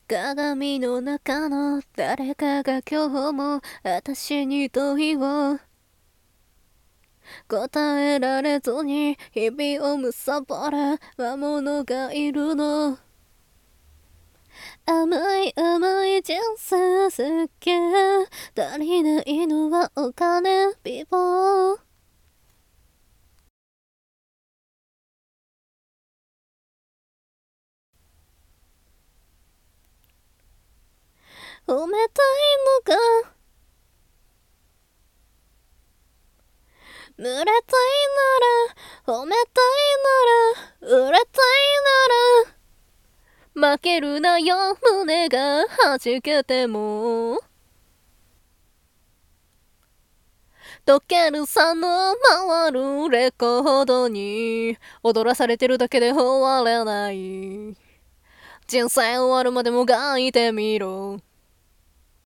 鏡の中の誰かが今日も私に問いを答えられずに日々を貪る魔物がいるの。甘い甘い人生設計、足りないのはお金貧乏。褒めたいのか濡れたいなら褒めたいなら売れたいなら負けるなよ胸が弾けても溶けるさの回るレコードに踊らされてるだけで終われない。人生終わるまでもがいてみろ。